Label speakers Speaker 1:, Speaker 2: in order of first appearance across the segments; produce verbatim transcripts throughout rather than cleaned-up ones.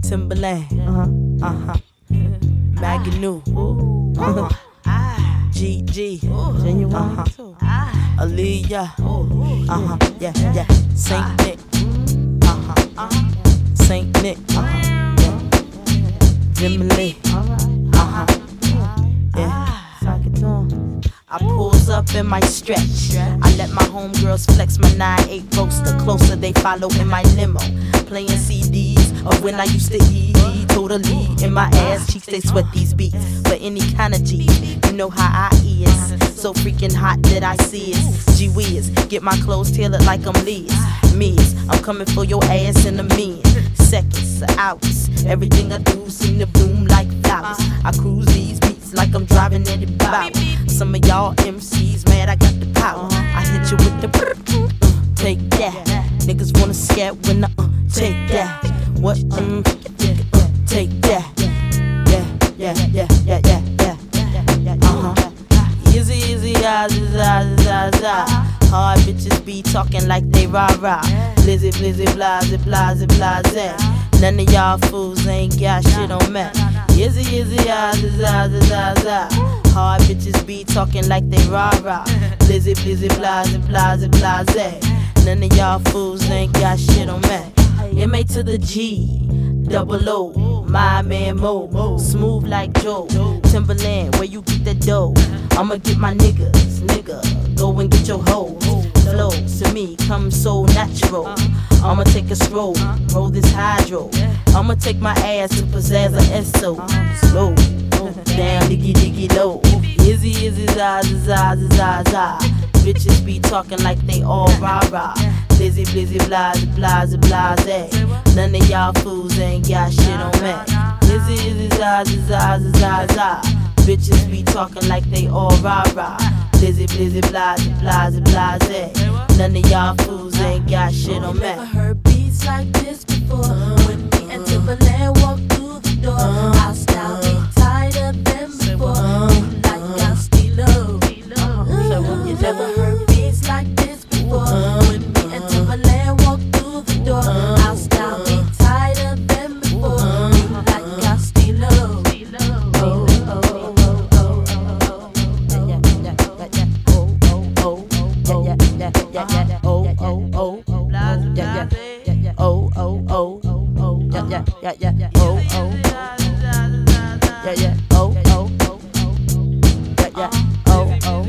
Speaker 1: Timberland, uh-huh, uh-huh, Maggie New, uh-huh, G G, Genuine, uh-huh, Aaliyah, uh-huh, yeah, yeah, Saint Nick, uh-huh, uh-huh, Saint Nick, uh-huh, yeah, Jimmy Lee, uh-huh, yeah. I pulls up in my stretch. I let my homegirls flex my nine eight roaster. Closer they follow in my limo. Playing C Ds of when I used to eat. Totally in my ass cheeks they sweat these beats. For any kind of G, you know how I is. So freaking hot that I see it. Gee whiz, get my clothes tailored like I'm Liz. Miz, I'm coming for your ass in a minute. Seconds, hours. Everything I do seem to bloom like flowers. I cruise these beats like I'm driving at it bow. Some of y'all M Cs mad I got the power. I hit you with the brr, uh, take that. Niggas wanna scat when I uh, take that. What? Um, uh, take that. Yeah, yeah, yeah, yeah, yeah, yeah. Uh huh. Easy, easy, ah, ah, ah, ah. Hard bitches be talking like they rah rah. Blizzy, blizzy, blase, blase, blase. None of y'all fools ain't got shit on me. Easy, easy, ah, ah, ah, ah. Hard bitches be talking like they rah rah. Blizzy, blizzy, blase, blase, blase. None of y'all fools ain't got shit on me. M A to the G, double O, my man Mo, smooth like Joe. Timberland, where you get that dough? I'ma get my niggas, nigga, go and get your hoes. Flow to me come so natural. I'ma take a stroll, roll this hydro. I'ma take my ass to possess a S O. Slow, down, diggy, diggy, low. Izzy, izzy, za, za, za, za, za. Bitches be talking like they all rah rah. Blizzy, blizzy, blase, blase, blase. None of y'all fools ain't got shit on me. Izzy, izzy, za, za, za, za, za. Bitches be talking like they all rah rah. Blizzy, blizzy, blase, blase, blase. None of y'all fools ain't got shit on me.
Speaker 2: Never heard beats like this before. When me and Timberland walk through the door, our style be tighter than before. Like our stilo. You never heard beats like this before. When me and Timberland walk through the door, our style be tighter than before. Like our stilo. Oh, oh, oh, oh, oh, oh. Yeah, yeah, yeah, yeah, yeah. Oh, oh, oh, yeah, yeah, yeah, yeah, yeah. Oh, oh, oh, oh, yeah, yeah, yeah, yeah. Oh, oh, oh, oh, yeah, yeah, yeah, yeah, yeah. Oh, oh, yeah, yeah. Oh, oh, oh, yeah, yeah. Oh, oh.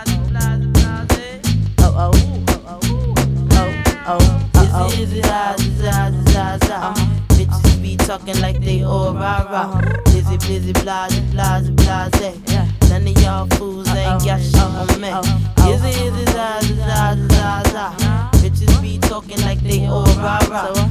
Speaker 1: Bitches be talking like they all rah rah. Blizzy, blizzy, blase, blase, blase. None of y'all fools ain't got shit on me. Izzy, izzy, za, za, za, za. Bitches be talking like they all rah rah.